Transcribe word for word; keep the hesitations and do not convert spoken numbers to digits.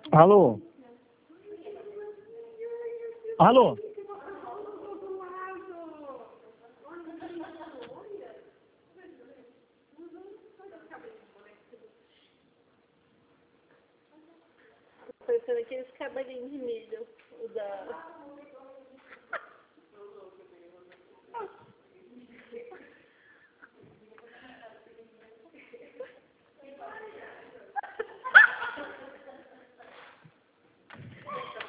Alô? Alô? Tô pensando aqueles cabelinhos de milho, o da...